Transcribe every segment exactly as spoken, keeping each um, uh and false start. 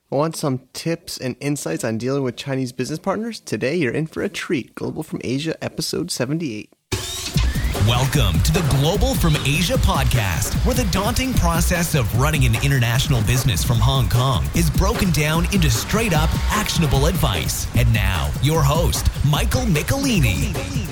Want some tips and insights on dealing with Chinese business partners? Today, you're in for a treat. Global from Asia, episode seventy-eight. Welcome to the Global from Asia podcast, where the daunting process of running an international business from Hong Kong is broken down into straight-up, actionable advice. And now, your host, Michael Michelini.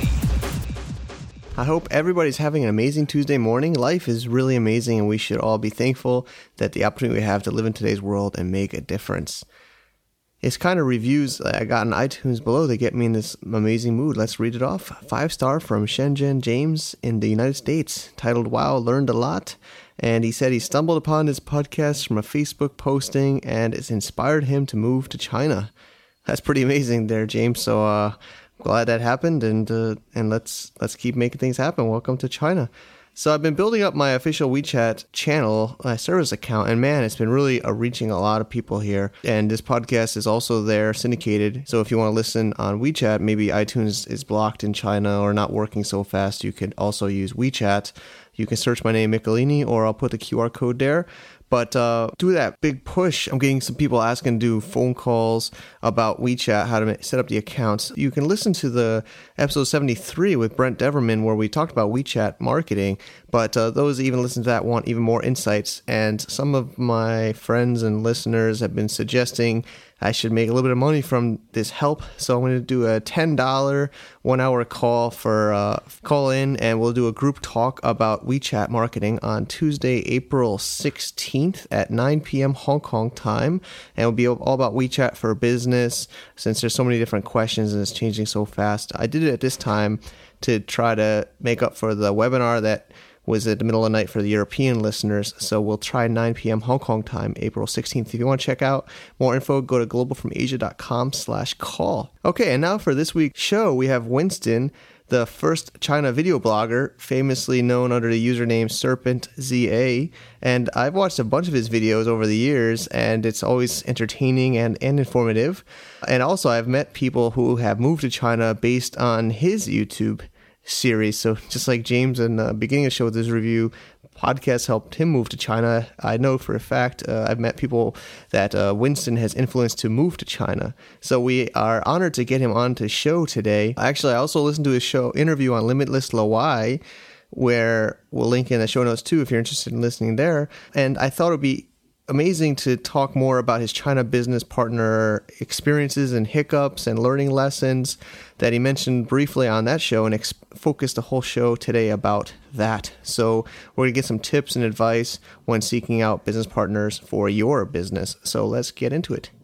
I hope everybody's having an amazing Tuesday morning. Life is really amazing, and we should all be thankful that the opportunity we have to live in today's world and make a difference. It's kind of reviews I got on iTunes below that get me in this amazing mood. Let's read it off. Five star from Shenzhen James in the United States, titled Wow, Learned a Lot. And he said he stumbled upon this podcast from a Facebook posting, and it's inspired him to move to China. That's pretty amazing there, James. So, uh, glad that happened, and uh, and let's let's keep making things happen. Welcome to China. So I've been building up my official WeChat channel, my service account, and man, it's been really uh, reaching a lot of people here. And this podcast is also there, syndicated. So if you want to listen on WeChat, maybe iTunes is blocked in China or not working so fast, you can also use WeChat. You can search my name, Michelini, or I'll put the Q R code there. But uh, do that big push. I'm getting some people asking to do phone calls about WeChat, how to set up the accounts. You can listen to the episode seventy-three with Brent Deverman where we talked about WeChat marketing. But uh, those even listen to that want even more insights. And some of my friends and listeners have been suggesting I should make a little bit of money from this help. So I'm going to do a ten dollars one hour call for uh, call in, and we'll do a group talk about WeChat marketing on Tuesday, April sixteenth at nine p.m. Hong Kong time. And it'll be all about WeChat for business, since there's so many different questions and it's changing so fast. I did it at this time to try to make up for the webinar that was at the middle of the night for the European listeners. So we'll try nine p.m. Hong Kong time, April sixteenth. If you want to check out more info, go to globalfromasia.com slash call. Okay, and now for this week's show, we have Winston, the first China video blogger, famously known under the username Serpent Z A. And I've watched a bunch of his videos over the years, and it's always entertaining and, and informative. And also, I've met people who have moved to China based on his YouTube series. So just like James in the beginning of the show with his review, podcast helped him move to China. I know for a fact uh, I've met people that uh, Winston has influenced to move to China. So we are honored to get him on to show today. Actually, I also listened to his show interview on Limitless Lawai, where we'll link in the show notes too if you're interested in listening there. And I thought it would be amazing to talk more about his China business partner experiences and hiccups and learning lessons that he mentioned briefly on that show, and ex- focused the whole show today about that. So we're going to get some tips and advice when seeking out business partners for your business. So let's get into it.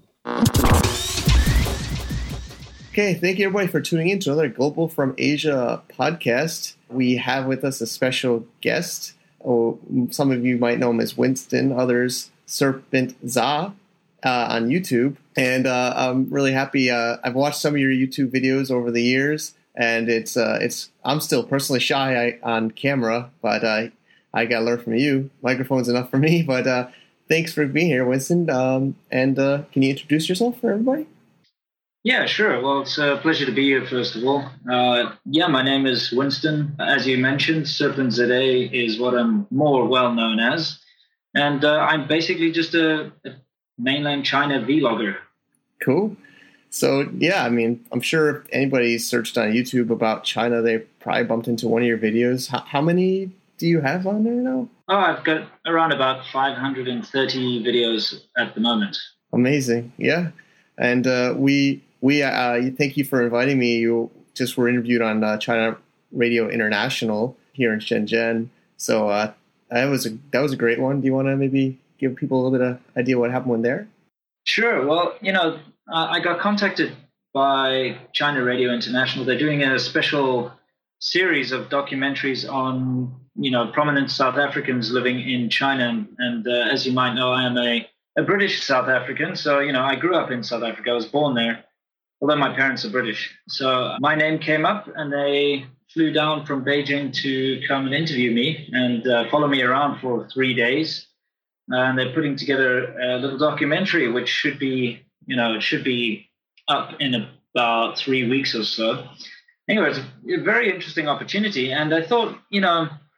Okay, thank you everybody for tuning in to another Global from Asia podcast. We have with us a special guest. Oh, some of you might know him as Winston, others Serpent Za uh, on YouTube. And uh, I'm really happy. Uh, I've watched some of your YouTube videos over the years, and it's uh, it's. I'm still personally shy on camera, but uh, I got to learn from you. Microphone's enough for me, but uh, thanks for being here, Winston. Um, and uh, can you introduce yourself for everybody? Yeah, sure. Well, it's a pleasure to be here, first of all. Uh, yeah, my name is Winston. As you mentioned, Serpent Z A is what I'm more well known as. And uh, I'm basically just a, a mainland China vlogger. Cool. So, yeah, I mean, I'm sure if anybody searched on YouTube about China, they probably bumped into one of your videos. How, how many do you have on there now? Oh, I've got around about five hundred thirty videos at the moment. Amazing. Yeah. And uh, we, we uh, thank you for inviting me. You just were interviewed on uh, China Radio International here in Shenzhen. So, uh, That was a that was a great one. Do you want to maybe give people a little bit of idea what happened when there? Sure. Well, you know, uh, I got contacted by China Radio International. They're doing a special series of documentaries on, you know, prominent South Africans living in China. And, and uh, as you might know, I am a, a British South African. So, you know, I grew up in South Africa. I was born there, although my parents are British. So my name came up, and they flew down from Beijing to come and interview me and uh, follow me around for three days. And they're putting together a little documentary, which should be, you know, it should be up in about three weeks or so. Anyway, it's a very interesting opportunity. And I thought, you know,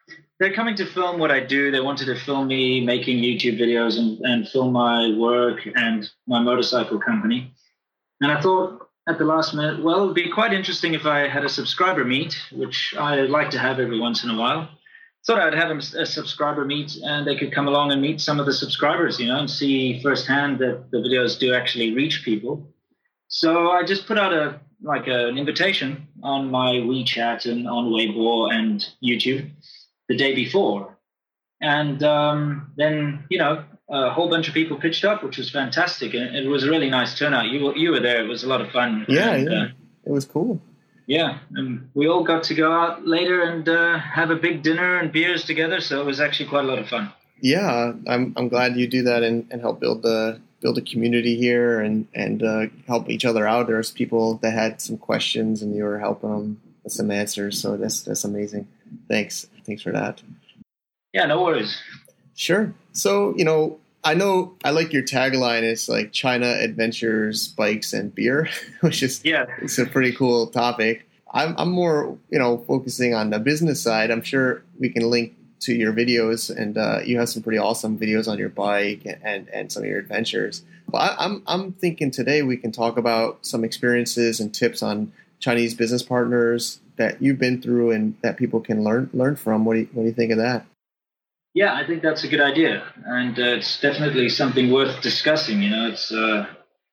they're coming to film what I do. They wanted to film me making YouTube videos and, and film my work and my motorcycle company. And I thought at the last minute, well, it would be quite interesting if I had a subscriber meet, which I like to have every once in a while. Thought I'd have a, a subscriber meet and they could come along and meet some of the subscribers, you know, and see firsthand that the videos do actually reach people. So I just put out a like a, an invitation on my WeChat and on Weibo and YouTube the day before. And um, then, you know, a whole bunch of people pitched up, which was fantastic. And it was a really nice turnout. You were, you were there. It was a lot of fun. Yeah, and, yeah. Uh, it was cool. Yeah. And we all got to go out later and uh, have a big dinner and beers together. So it was actually quite a lot of fun. Yeah, I'm I'm glad you do that and, and help build the build a community here and and uh, help each other out. There's people that had some questions and you were helping them with some answers. So that's that's amazing. Thanks. Thanks for that. Yeah, no worries. Sure. So, you know, I know I like your tagline. It's like China adventures, bikes, and beer, which is yeah, it's a pretty cool topic. I'm I'm more, you know, focusing on the business side. I'm sure we can link to your videos, and uh, you have some pretty awesome videos on your bike and, and some of your adventures. But I, I'm I'm thinking today we can talk about some experiences and tips on Chinese business partners that you've been through and that people can learn learn from. What do you, what do you think of that? Yeah, I think that's a good idea, and uh, it's definitely something worth discussing. You know, it's uh,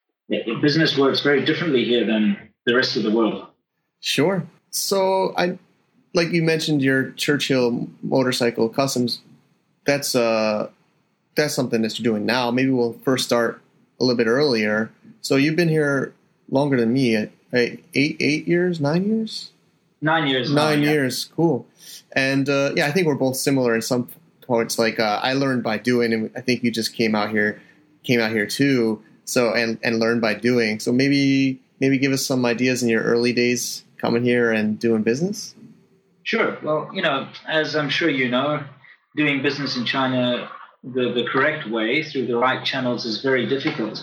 it, business works very differently here than the rest of the world. Sure. So I. Like you mentioned, your Churchill motorcycle customs, that's uh, that's something that you're doing now. Maybe we'll first start a little bit earlier. So you've been here longer than me, right? Eight, eight years, nine years? Nine years. Nine now, yeah. years, cool. And uh, yeah, I think we're both similar in some points. Like uh, I learned by doing, and I think you just came out here, came out here too. So and and learned by doing. So maybe maybe give us some ideas in your early days coming here and doing business. Sure. Well, you know, as I'm sure you know, doing business in China the, the correct way through the right channels is very difficult.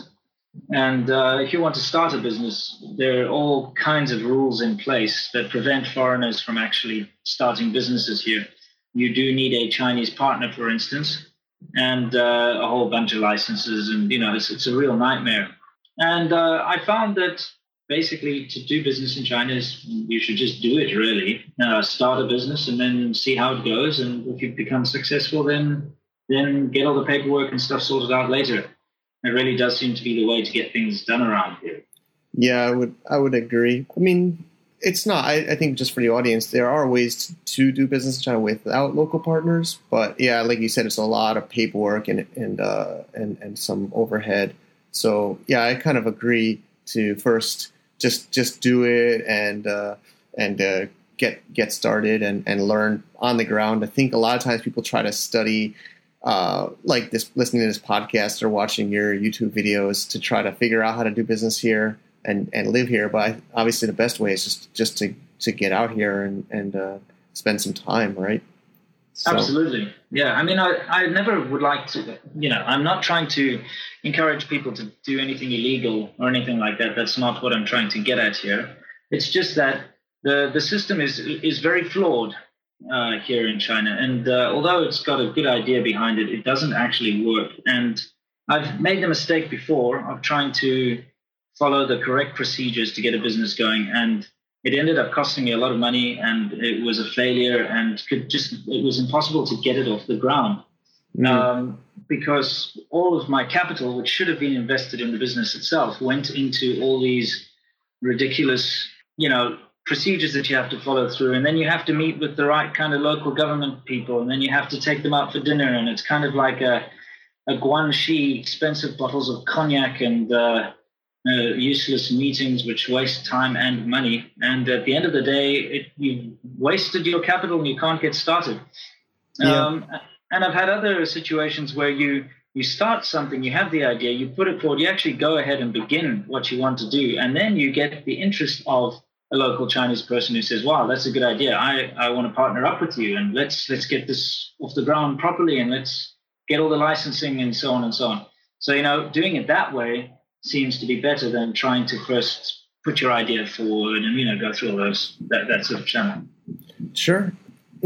And uh, if you want to start a business, there are all kinds of rules in place that prevent foreigners from actually starting businesses here. You do need a Chinese partner, for instance, and uh, a whole bunch of licenses. And, you know, it's, it's a real nightmare. And uh, I found that basically, to do business in China, is you should just do it, really. Uh, start a business and then see how it goes. And if you become successful, then then get all the paperwork and stuff sorted out later. It really does seem to be the way to get things done around here. Yeah, I would I would agree. I mean, it's not. I, I think just for the audience, there are ways to, to do business in China without local partners. But yeah, like you said, it's a lot of paperwork and and uh, and and some overhead. So yeah, I kind of agree to first. Just just do it and uh, and uh, get get started and, and learn on the ground. I think a lot of times people try to study uh, like this, listening to this podcast or watching your YouTube videos to try to figure out how to do business here and, and live here. But obviously the best way is just, just to, to get out here and, and uh, spend some time, right? So. Absolutely. Yeah. I mean, I, I never would like to, you know, I'm not trying to encourage people to do anything illegal or anything like that. That's not what I'm trying to get at here. It's just that the, the system is is very flawed uh, here in China. And uh, although it's got a good idea behind it, it doesn't actually work. And I've made the mistake before of trying to follow the correct procedures to get a business going. And it ended up costing me a lot of money, and it was a failure, and could just it was impossible to get it off the ground mm. um, because all of my capital, which should have been invested in the business itself, went into all these ridiculous, you know, procedures that you have to follow through, and then you have to meet with the right kind of local government people, and then you have to take them out for dinner, and it's kind of like a a guanxi, expensive bottles of cognac, and uh, Uh, useless meetings which waste time and money, and at the end of the day it, you've wasted your capital and you can't get started. Yeah. Um, and I've had other situations where you you start something, you have the idea, you put it forward, you actually go ahead and begin what you want to do, and then you get the interest of a local Chinese person who says, wow, that's a good idea, I, I want to partner up with you, and let's let's get this off the ground properly, and let's get all the licensing and so on and so on. So, you know, doing it that way seems to be better than trying to first put your idea forward and, you know, go through all those, that, that sort of channel. Sure.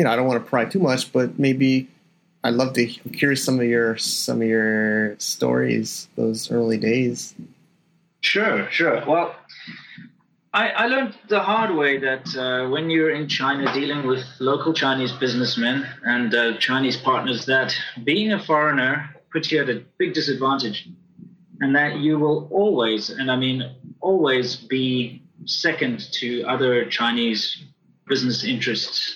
you know, I don't want to pry too much, but maybe I'd love to I'm curious some of your some of your stories, those early days. Sure, sure. Well, I, I learned the hard way that uh, when you're in China dealing with local Chinese businessmen and uh, Chinese partners, that being a foreigner puts you at a big disadvantage, and that you will always, and I mean always, be second to other Chinese business interests.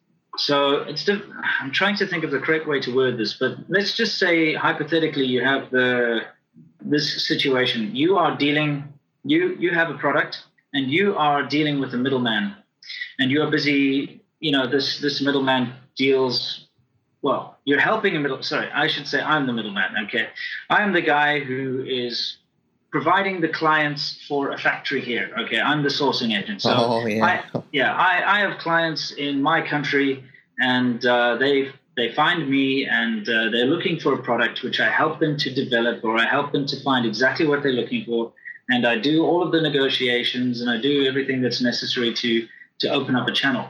So it's diff- I'm trying to think of the correct way to word this, but let's just say hypothetically you have the this situation. You are dealing, you you have a product, and you are dealing with a middleman, and you are busy, you know, this, this middleman deals, well, you're helping a middle, sorry, I should say I'm the middleman, okay. I am the guy who is providing the clients for a factory here, okay. I'm the sourcing agent. So oh, yeah. I, yeah, I, I have clients in my country, and uh, they they find me, and uh, they're looking for a product which I help them to develop, or I help them to find exactly what they're looking for. And I do all of the negotiations, and I do everything that's necessary to, to open up a channel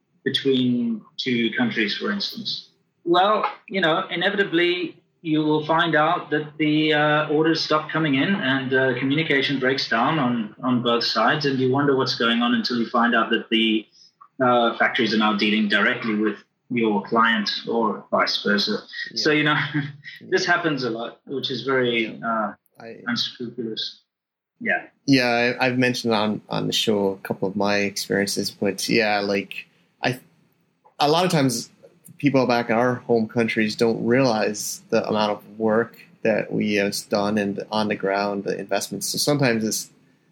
between two countries, for instance. Well, you know, inevitably you will find out that the uh, orders stop coming in, and uh, communication breaks down on, on both sides, and you wonder what's going on until you find out that the uh, factories are now dealing directly with your client, or vice versa. Yeah. So, you know, this happens a lot, which is very uh, I, unscrupulous. Yeah. Yeah, I, I've mentioned on, on the show a couple of my experiences, but yeah, like I, a lot of times people back in our home countries don't realize the amount of work that we have done and on the ground, the investments. So sometimes it's,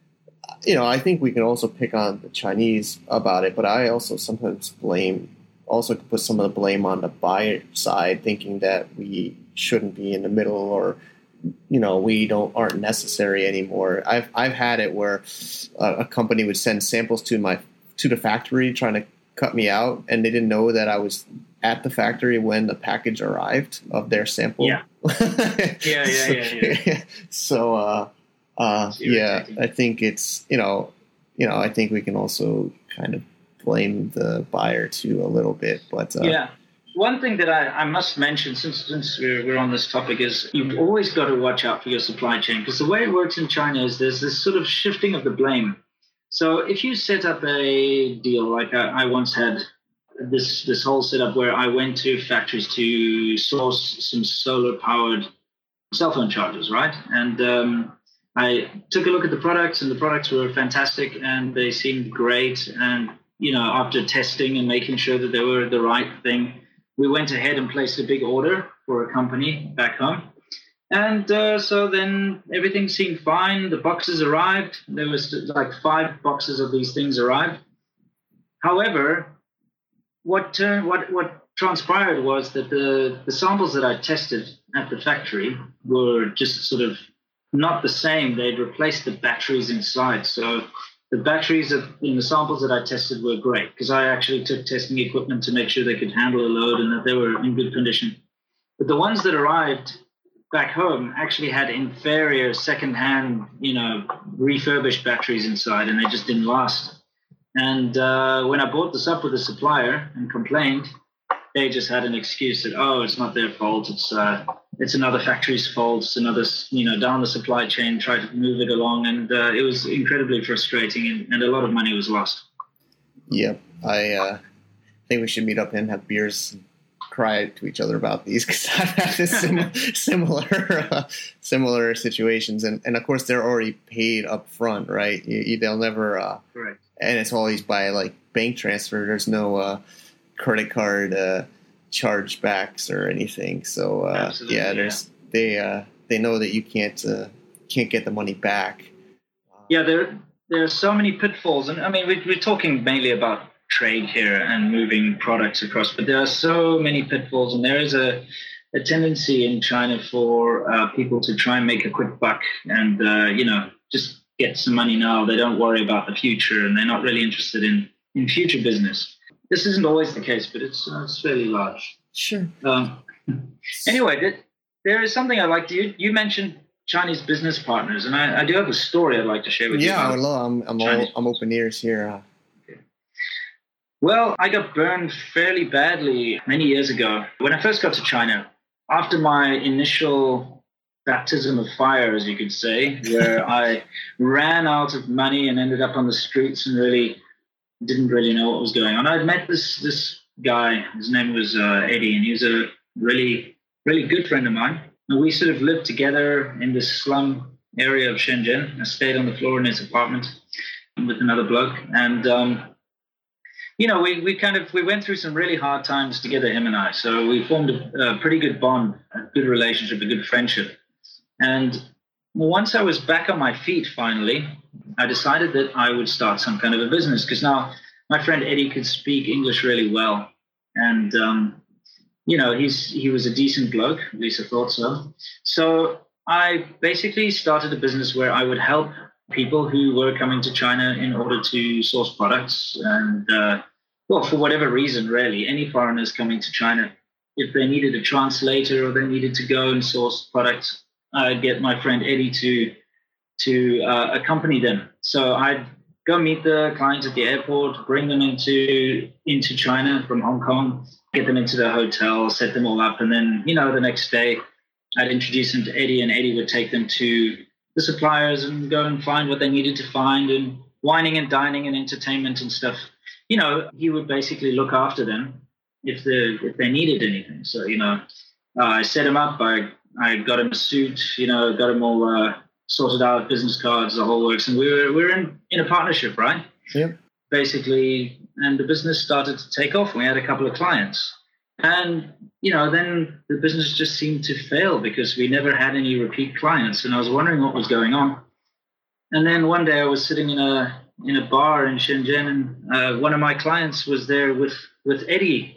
you know, I think we can also pick on the Chinese about it, but I also sometimes blame, also put some of the blame on the buyer side, thinking that we shouldn't be in the middle, or you know, we don't aren't necessary anymore. I've I've had it where uh, a company would send samples to my to the factory trying to cut me out, and they didn't know that I was at the factory when the package arrived of their sample. Yeah, yeah, yeah, yeah. yeah. So, uh, uh, yeah, I think it's you know, you know, I think we can also kind of blame the buyer too a little bit, but uh, yeah. One thing that I, I must mention, since, since we're, we're on this topic, is you've always got to watch out for your supply chain, because the way it works in China is there's this sort of shifting of the blame. So if you set up a deal, like I, I once had this this whole setup where I went to factories to source some solar-powered cell phone chargers, right? And um, I took a look at the products, and the products were fantastic, and they seemed great. And, you know, after testing and making sure that they were the right thing, we went ahead and placed a big order for a company back home. And uh, so then everything seemed fine. The boxes arrived. There was like five boxes of these things arrived. However, what uh, what what transpired was that the, the samples that I tested at the factory were just sort of not the same. They'd replaced the batteries inside. So the batteries in the samples that I tested were great, because I actually took testing equipment to make sure they could handle a load and that they were in good condition. But the ones that arrived back home actually had inferior second-hand, you know, refurbished batteries inside, and they just didn't last. And uh, when I brought this up with the supplier and complained, they just had an excuse that, oh, it's not their fault. It's uh, it's another factory's fault. It's another, you know, down the supply chain, try to move it along. And uh, it was incredibly frustrating, and, and a lot of money was lost. Yep. I uh, think we should meet up and have beers and cry to each other about these, because I've had this sim- similar uh, similar situations. And, and, of course, they're already paid up front, right? You, you, they'll never uh, – right. And it's always by, like, bank transfer. There's no uh, – credit card uh, chargebacks or anything. So uh, yeah, there's yeah. they uh, they know that you can't uh, can't get the money back. Yeah, there there are so many pitfalls, and I mean we, we're talking mainly about trade here and moving products across, but there are so many pitfalls, and there is a a tendency in China for uh, people to try and make a quick buck and uh, you know just get some money now. They don't worry about the future, and they're not really interested in in future business. This isn't always the case, but it's uh, it's fairly large. Sure. Um, anyway, there, there is something I'd like to. You, you mentioned Chinese business partners, and I, I do have a story I'd like to share with yeah, you. Yeah, I would love. I'm I'm, all, I'm open ears here. Okay. Well, I got burned fairly badly many years ago. When I first got to China, after my initial baptism of fire, as you could say, where I ran out of money and ended up on the streets and really didn't really know what was going on. I'd met this this guy, his name was uh, Eddie, and he was a really, really good friend of mine. And we sort of lived together in this slum area of Shenzhen. I stayed on the floor in his apartment with another bloke. And, um, you know, we, we kind of, we went through some really hard times together, him and I. So we formed a, a pretty good bond, a good relationship, a good friendship. And once I was back on my feet, finally, I decided that I would start some kind of a business, because now my friend Eddie could speak English really well. And, um, you know, he's he was a decent bloke, at least I thought so. So I basically started a business where I would help people who were coming to China in order to source products. And, uh, well, for whatever reason, really, any foreigners coming to China, if they needed a translator or they needed to go and source products, I'd get my friend Eddie to to uh, accompany them. So I'd go meet the clients at the airport, bring them into into China from Hong Kong, get them into the hotel, set them all up, and then, you know, the next day I'd introduce them to Eddie, and Eddie would take them to the suppliers and go and find what they needed to find, and wining and dining and entertainment and stuff. You know, he would basically look after them if they if they needed anything. So, you know, uh, I set him up. I I got him a suit. You know, got him all uh, sorted out, business cards, the whole works, and we were we were in in a partnership, right? Yeah. Basically, and the business started to take off. We had a couple of clients, and you know, then the business just seemed to fail because we never had any repeat clients, and I was wondering what was going on. And then one day I was sitting in a in a bar in Shenzhen, and uh, one of my clients was there with with Eddie.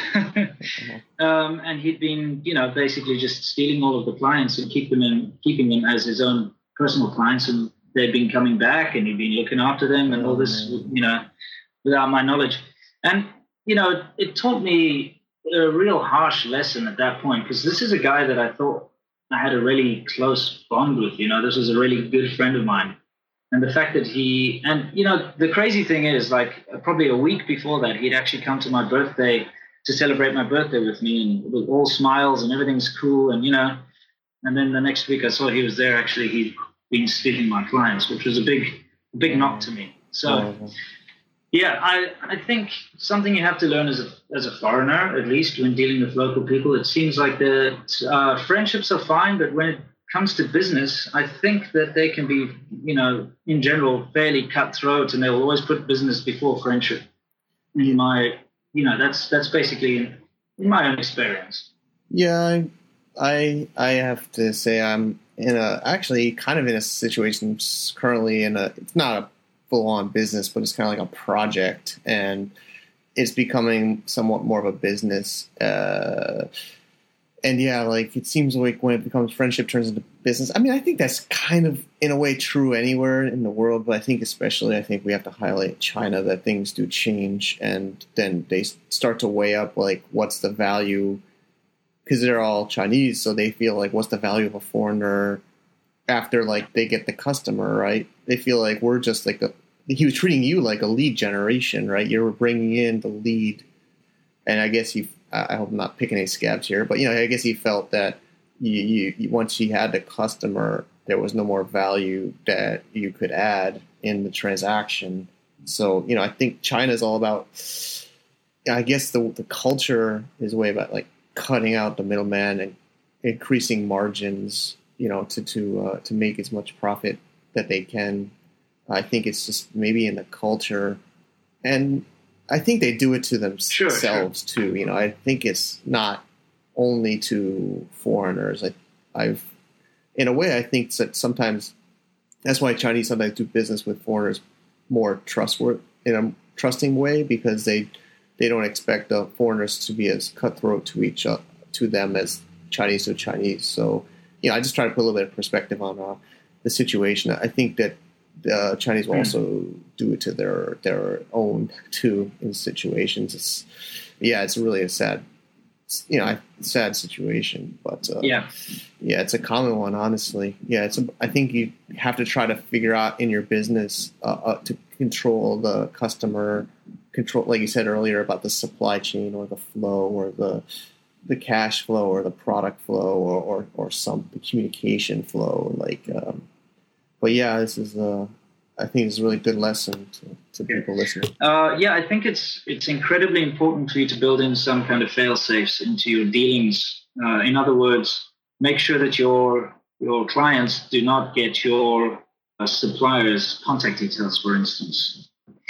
um, and he'd been, you know, basically just stealing all of the clients and keep them in, keeping them as his own personal clients. And they'd been coming back, and he'd been looking after them, and all this, you know, without my knowledge. And, you know, it taught me a real harsh lesson at that point, because this is a guy that I thought I had a really close bond with. You know, this was a really good friend of mine. And the fact that he, and, you know, the crazy thing is, like, probably a week before that, he'd actually come to my birthday to celebrate my birthday with me, and with all smiles and everything's cool. And, you know, and then the next week I saw he was there. Actually, he'd been stealing my clients, which was a big, big knock to me. So, yeah, I, I think something you have to learn as a, as a foreigner, at least when dealing with local people, it seems like the uh, friendships are fine, but when it comes to business, I think that they can be, you know, in general, fairly cutthroat, and they'll always put business before friendship. In my, you know, that's that's basically in, in my own experience. Yeah, I, I I have to say I'm in a actually kind of in a situation currently in a it's not a full on business, but it's kind of like a project, and it's becoming somewhat more of a business. Uh, And yeah, like it seems like when it becomes friendship turns into business. I mean, I think that's kind of in a way true anywhere in the world, but I think especially I think we have to highlight China, that things do change, and then they start to weigh up like what's the value, because they're all Chinese, so they feel like what's the value of a foreigner after like they get the customer, right? They feel like we're just like a, he was treating you like a lead generation, right? You were bringing in the lead, and I guess he. I hope I'm not picking any scabs here, but, you know, I guess he felt that you, you, you, once he had the customer, there was no more value that you could add in the transaction. So, you know, I think China is all about, I guess the the culture is a way about like cutting out the middleman and increasing margins, you know, to to uh, to make as much profit that they can. I think it's just maybe in the culture, and I think they do it to themselves sure, sure. too. You know, I think it's not only to foreigners. I, I've, in a way, I think that sometimes that's why Chinese sometimes do business with foreigners more trustworthy in a trusting way, because they they don't expect the foreigners to be as cutthroat to each other, to them as Chinese to Chinese. So, you know, I just try to put a little bit of perspective on uh, the situation. I think that. The Chinese will also do it to their their own too in situations. It's yeah, it's really a sad, you know, sad situation. But uh, yeah, yeah, it's a common one, honestly. Yeah, it's. A, I think you have to try to figure out in your business uh, uh, to control the customer control, like you said earlier, about the supply chain or the flow or the the cash flow or the product flow or or, or some the communication flow. Like, um, but yeah, this is a, I think it's a really good lesson to, to people listening. Uh, yeah, I think it's it's incredibly important for you to build in some kind of fail safes into your dealings. Uh, in other words, make sure that your your clients do not get your uh, suppliers' contact details, for instance,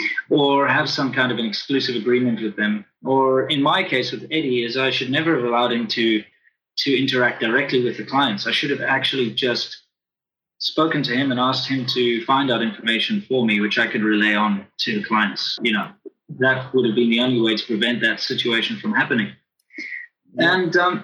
or have some kind of an exclusive agreement with them. Or in my case with Eddie, is I should never have allowed him to to interact directly with the clients. I should have actually just spoken to him and asked him to find out information for me, which I could relay on to the clients. You know, that would have been the only way to prevent that situation from happening. Yeah. And, um,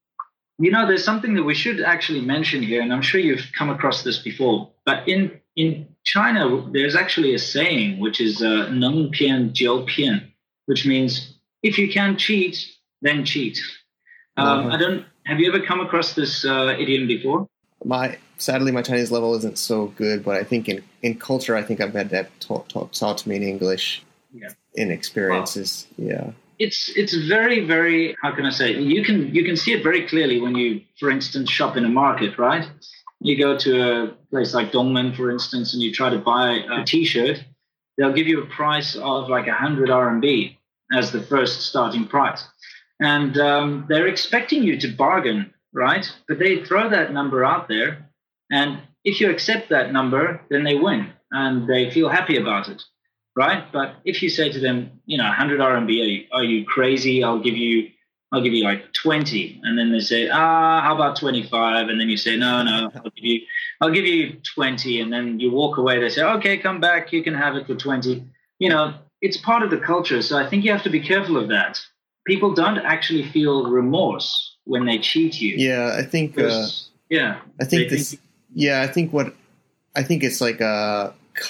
you know, there's something that we should actually mention here, and I'm sure you've come across this before, but in, in China, there's actually a saying, which is uh, 能骗就骗, which means if you can cheat, then cheat. Um, uh-huh. I don't, have you ever come across this uh, idiom before? My sadly, my Chinese level isn't so good, but I think in, in culture, I think I've had that taught, taught, taught to me in English. Yeah. In experiences, wow. Yeah. It's it's very very how can I say you can you can see it very clearly when you, for instance, shop in a market, right? You go to a place like Dongmen, for instance, and you try to buy a T-shirt. They'll give you a price of like a hundred R M B as the first starting price, and um, they're expecting you to bargain. Right? But they throw that number out there, and if you accept that number, then they win, and they feel happy about it, right? But if you say to them, you know, one hundred R M B, are you, are you crazy? I'll give you, I'll give you like twenty, and then they say, ah, how about twenty-five? And then you say, no, no, I'll give you, I'll give you twenty, and then you walk away. They say, okay, come back, you can have it for twenty. You know, it's part of the culture, so I think you have to be careful of that. People don't actually feel remorse when they cheat you. Yeah, I think. Uh, yeah, I think this. Think, yeah, I think what. I think it's like a.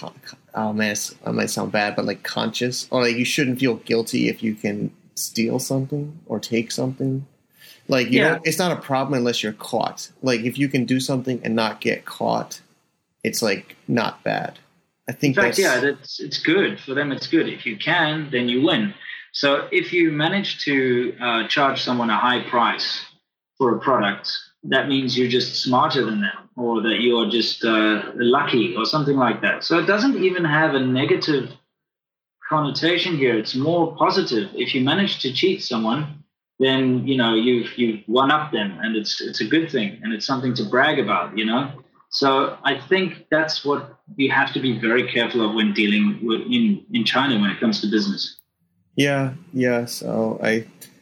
Oh man, it might sound bad, but like conscious, or like you shouldn't feel guilty if you can steal something or take something. Like you yeah. know, it's not a problem unless you're caught. Like if you can do something and not get caught, it's like not bad. I think. In fact, that's, yeah, that's it's good for them. It's good if you can, then you win. So if you manage to uh, charge someone a high price for a product, that means you're just smarter than them, or that you're just uh, lucky or something like that. So it doesn't even have a negative connotation here. It's more positive. If you manage to cheat someone, then, you know, you've, you've won up them, and it's, it's a good thing, and it's something to brag about, you know. So I think that's what you have to be very careful of when dealing with in, in China when it comes to business. Yeah, yeah. So I,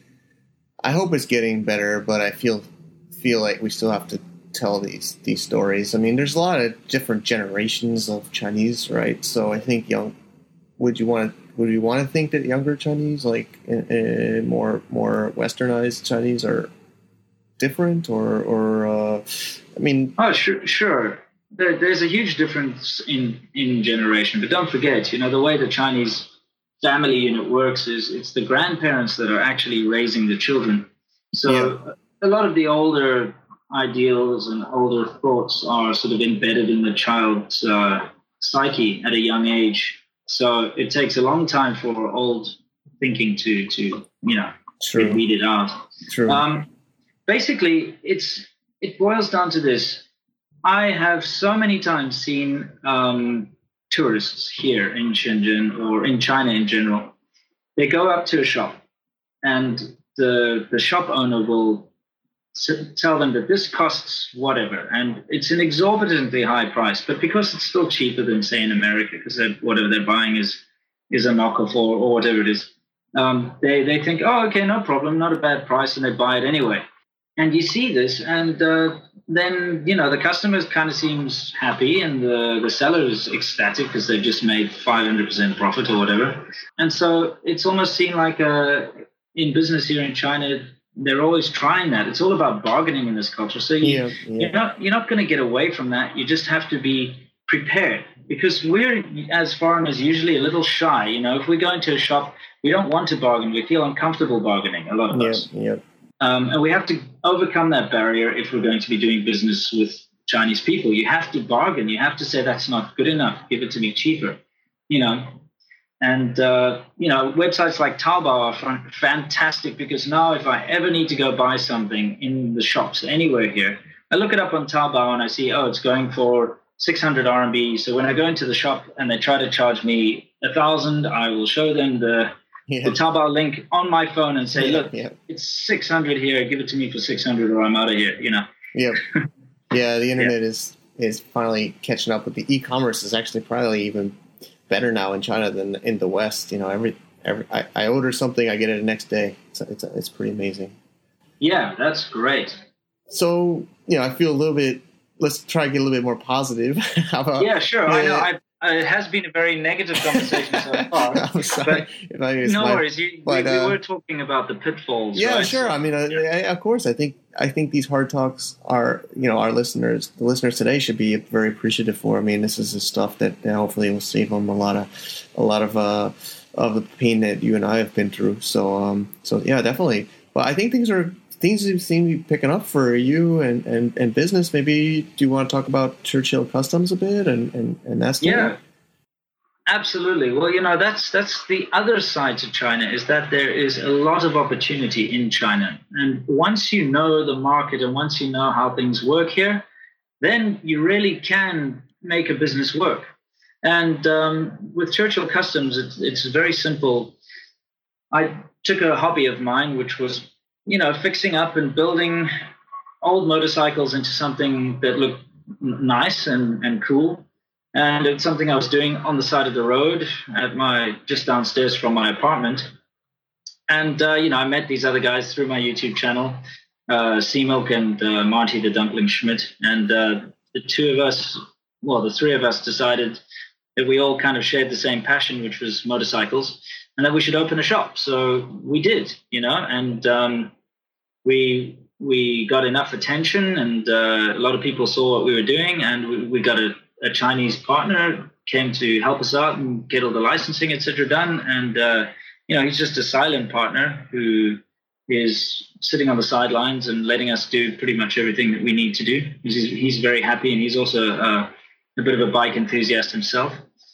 I hope it's getting better, but I feel feel like we still have to tell these these stories. I mean, there's a lot of different generations of Chinese, right? So I think young. Would you want to would you want to think that younger Chinese, like uh, more more westernized Chinese, are different, or or uh, I mean? Oh, sure, sure. There, there's a huge difference in in generation, but don't forget, you know, the way the Chinese family unit works is it's the grandparents that are actually raising the children. So yeah. a lot of the older ideals and older thoughts are sort of embedded in the child's uh, psyche at a young age. So it takes a long time for old thinking to, to you know, True. weed it out. True. Um, basically, it's it boils down to this. I have so many times seen um, tourists here in Shenzhen or in China in general. They go up to a shop, and the the shop owner will tell them that this costs whatever, and it's an exorbitantly high price, but because it's still cheaper than, say, in America, because whatever they're buying is is a knockoff or, or whatever it is, um, they, they think, oh, okay, no problem, not a bad price, and they buy it anyway. And you see this, and uh, then, you know, the customer kind of seems happy, and the, the seller is ecstatic because they've just made five hundred percent profit or whatever. And so it's almost seen like a, in business here in China, they're always trying that. It's all about bargaining in this culture. So you, yeah, yeah. you're not you're not going to get away from that. You just have to be prepared, because we're, as foreigners, usually a little shy. You know, if we go into a shop, we don't want to bargain. We feel uncomfortable bargaining, a lot of yeah, us. Yeah. Um, and we have to overcome that barrier if we're going to be doing business with Chinese people. You have to bargain. You have to say, that's not good enough. Give it to me cheaper. You know, And, uh, you know, websites like Taobao are fan- fantastic because now if I ever need to go buy something in the shops anywhere here, I look it up on Taobao and I see, oh, it's going for six hundred R M B. So when I go into the shop and they try to charge me a thousand, I will show them the, yeah. the Taobao link on my phone and say, yeah, look, yeah. it's six hundred here. Give it to me for six hundred or I'm out of here, you know? Yep. Yeah, the internet yeah. is, is finally catching up with the e-commerce is actually probably even better now in China than in the West. You know, every, every I, I order something, I get it the next day. It's, it's, it's pretty amazing. Yeah, that's great. So, you know, I feel a little bit, let's try to get a little bit more positive. How about, yeah, sure. Yeah. I know. I, it has been a very negative conversation so far. I'm sorry. If I no my, worries. You, but, we, we uh, were talking about the pitfalls. Yeah, right? sure. I mean, uh, yeah. of course. I think I think these hard talks are, you know, our listeners, the listeners today should be very appreciative for. I mean, this is the stuff that uh, hopefully will save them a lot of, a lot of, uh, of the pain that you and I have been through. So, um, so yeah, definitely. But I think things are. Things seem to be picking up for you and, and, and business. Maybe do you want to talk about Churchill Customs a bit and, and, and that's yeah, absolutely. Well, you know, that's that's the other side to China is that there is a lot of opportunity in China. And once you know the market and once you know how things work here, then you really can make a business work. And um, with Churchill Customs, it's, it's very simple. I took a hobby of mine, which was you know, fixing up and building old motorcycles into something that looked nice and, and cool. And it's something I was doing on the side of the road at my, just downstairs from my apartment. And, uh, you know, I met these other guys through my YouTube channel, uh, Seamilk and uh, Marty the Dumpling Schmidt. And uh, the two of us, well, the three of us decided that we all kind of shared the same passion, which was motorcycles, and that we should open a shop. So we did, you know, and um, we we got enough attention, and uh, a lot of people saw what we were doing, and we, we got a, a Chinese partner came to help us out and get all the licensing, et cetera, done. And uh, you know, he's just a silent partner who is sitting on the sidelines and letting us do pretty much everything that we need to do. He's, he's very happy, and he's also uh, a bit of a bike enthusiast himself.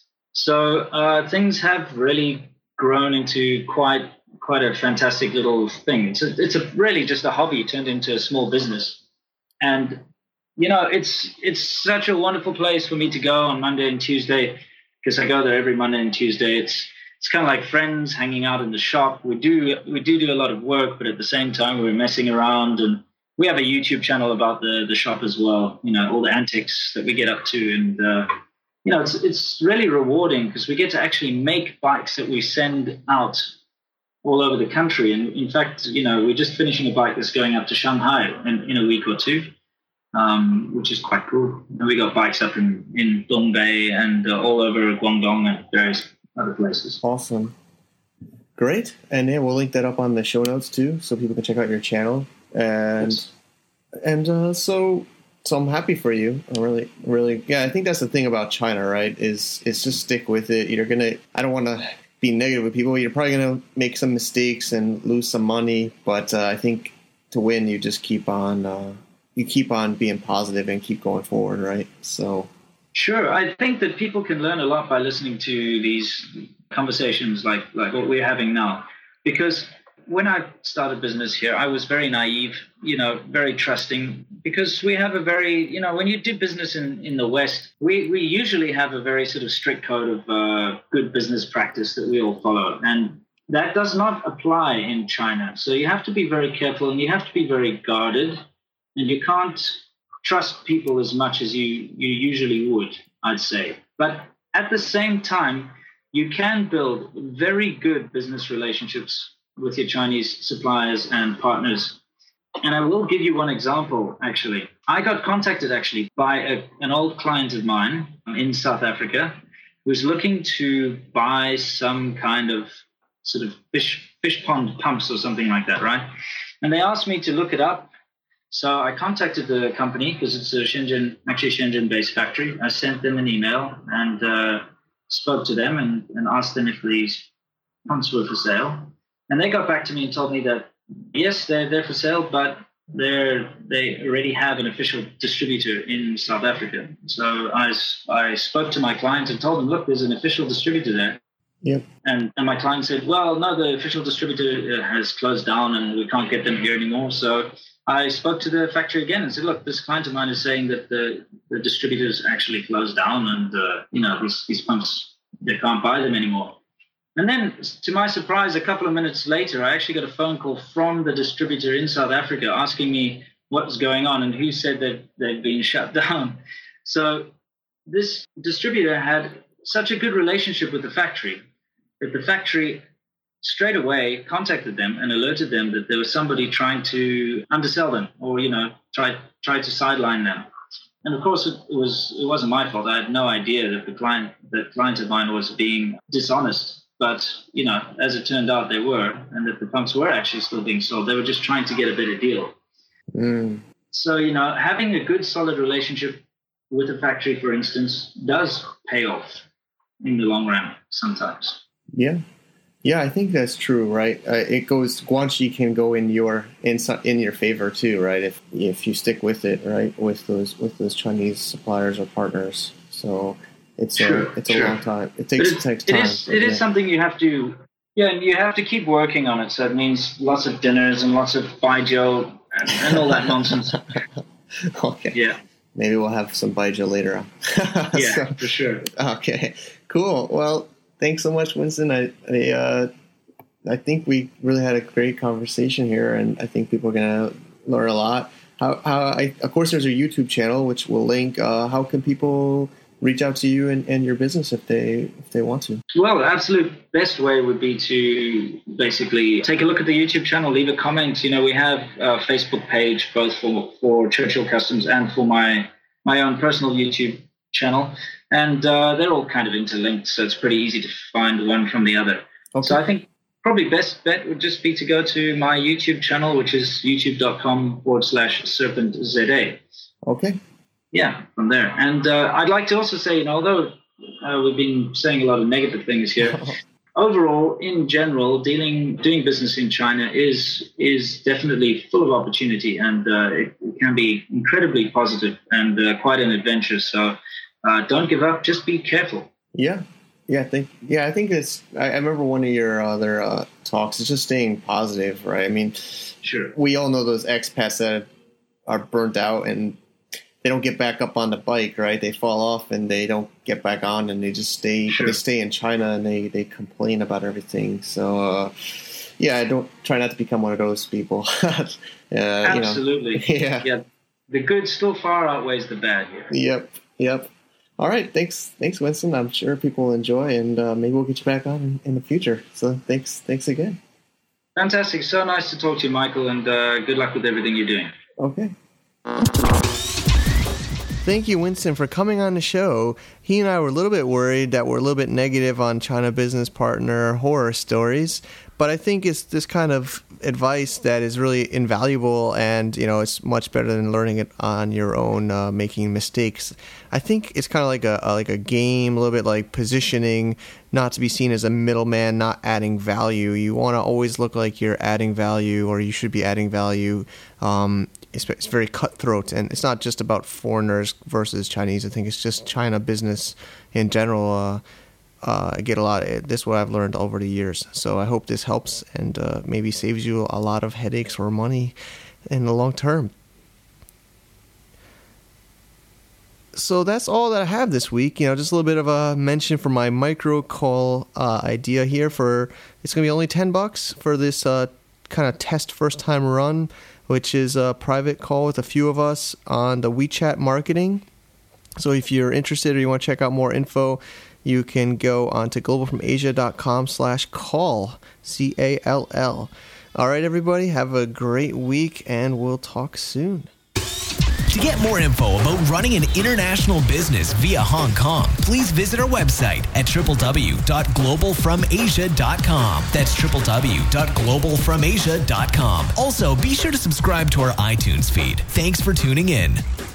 So uh, things have really grown into quite quite a fantastic little thing. It's a, it's a really just a hobby turned into a small business. And, you know, it's it's such a wonderful place for me to go on Monday and Tuesday, because I go there every Monday and Tuesday. It's it's kind of like friends hanging out in the shop. We do we do do a lot of work, but at the same time we're messing around, and we have a YouTube channel about the the shop as well. You know, all the antics that we get up to, and uh, you know, it's it's really rewarding because we get to actually make bikes that we send out all over the country. And in fact, you know, we're just finishing a bike that's going up to Shanghai in, in a week or two, um, which is quite cool. And we got bikes up in in Dongbei and uh, all over Guangdong and various other places. Awesome. Great. And yeah, we'll link that up on the show notes too, so people can check out your channel. And yes. and uh, so so I'm happy for you. I'm really, really, yeah, I think that's the thing about China, right? Is is just stick with it. You're gonna, I don't want to be negative with people. You're probably gonna make some mistakes and lose some money, but uh, I think to win, you just keep on, uh, you keep on being positive and keep going forward, right? So. Sure. I think that people can learn a lot by listening to these conversations like, like what we're having now. Because when I started business here, I was very naive, you know, very trusting, because we have a very, you know, when you do business in, in the West, we, we usually have a very sort of strict code of uh, good business practice that we all follow. And that does not apply in China. So you have to be very careful, and you have to be very guarded, and you can't trust people as much as you, you usually would, I'd say. But at the same time, you can build very good business relationships with your Chinese suppliers and partners. And I will give you one example, actually. I got contacted, actually, by a, an old client of mine in South Africa who's looking to buy some kind of sort of fish, fish pond pumps or something like that, right? And they asked me to look it up. So I contacted the company because it's a Shenzhen, actually Shenzhen-based factory. I sent them an email and uh, spoke to them and, and asked them if these pumps were for sale. And they got back to me and told me that, yes, they're, they're for sale, but they're, they already have an official distributor in South Africa. So I, I spoke to my client and told them, look, there's an official distributor there. Yep. And, and my client said, well, no, the official distributor has closed down and we can't get them here anymore. So I spoke to the factory again and said, look, this client of mine is saying that the, the distributors actually closed down and, uh, you know, these, these pumps, they can't buy them anymore. And then, to my surprise, a couple of minutes later, I actually got a phone call from the distributor in South Africa asking me what was going on and who said that they'd been shut down. So this distributor had such a good relationship with the factory that the factory straight away contacted them and alerted them that there was somebody trying to undersell them or, you know, try, try to sideline them. And of course, it was, it wasn't my fault. I had no idea that the client, the client of mine was being dishonest. But, you know, as it turned out, they were, and that the pumps were actually still being sold. They were just trying to get a better deal. Mm. So, you know, having a good, solid relationship with a factory, for instance, does pay off in the long run sometimes. Yeah. Yeah, I think that's true, right? Uh, it goes, guanxi can go in your in in your favor too, right? If if you stick with it, right, with those with those Chinese suppliers or partners. So it's sure, a it's a sure. long time. It takes, it, it takes time. It is, but, it yeah. is something you have to, yeah, and you have to keep working on it. So it means lots of dinners and lots of baijiu and, and all that nonsense. Okay. Yeah. Maybe we'll have some baijiu later on. Yeah, so, for sure. Okay, cool. Well, thanks so much, Winston. I I, uh, I think we really had a great conversation here, and I think people are going to learn a lot. How, how I, of course, there's a YouTube channel, which we'll link. Uh, how can people reach out to you and, and your business if they if they want to? Well, the absolute best way would be to basically take a look at the YouTube channel, leave a comment. You know, we have a Facebook page both for, for Churchill Customs and for my, my own personal YouTube channel. And uh, they're all kind of interlinked, so it's pretty easy to find one from the other. Okay. So I think probably best bet would just be to go to my YouTube channel, which is youtube.com forward slash serpent ZA. Okay. Yeah, from there. And uh, I'd like to also say, you know, although uh, we've been saying a lot of negative things here, overall, in general, dealing doing business in China is is definitely full of opportunity, and uh, it, it can be incredibly positive and uh, quite an adventure. So uh, don't give up. Just be careful. Yeah. Yeah, I think. Yeah, I think it's. I, I remember one of your other uh, talks. It's just staying positive, right? I mean, sure. We all know those expats that are burnt out and they don't get back up on the bike, right? They fall off and they don't get back on, and they just stay. Sure. They stay in China and they, they complain about everything. So, uh, yeah, I don't try not to become one of those people. uh, Absolutely. You know. Yeah. Yeah. The good still far outweighs the bad here. Yep. Yep. All right. Thanks. Thanks, Winston. I'm sure people will enjoy, and uh, maybe we'll get you back on in, in the future. So thanks. Thanks again. Fantastic. So nice to talk to you, Michael, and uh, good luck with everything you're doing. Okay. Thank you, Winston, for coming on the show. He and I were a little bit worried that we're a little bit negative on China business partner horror stories, but I think it's this kind of advice that is really invaluable, and you know, it's much better than learning it on your own, uh, making mistakes. I think it's kind of like a, a like a game, a little bit like positioning, not to be seen as a middleman, not adding value. You want to always look like you're adding value, or you should be adding value. Um, it's, it's very cutthroat, and it's not just about foreigners versus Chinese. I think it's just China business in general. Uh, uh, I get a lot. Of, this is what I've learned over the years. So I hope this helps and uh, maybe saves you a lot of headaches or money in the long term. So that's all that I have this week. You know, just a little bit of a mention for my micro call uh, idea here. For it's going to be only ten bucks for this uh, kind of test first time run, which is a private call with a few of us on the WeChat marketing. So if you're interested or you want to check out more info, you can go on to globalfromasia.com slash call, C A L L. All right, everybody, have a great week, and we'll talk soon. To get more info about running an international business via Hong Kong, please visit our website at w w w dot global from asia dot com. That's w w w dot global from asia dot com. Also, be sure to subscribe to our iTunes feed. Thanks for tuning in.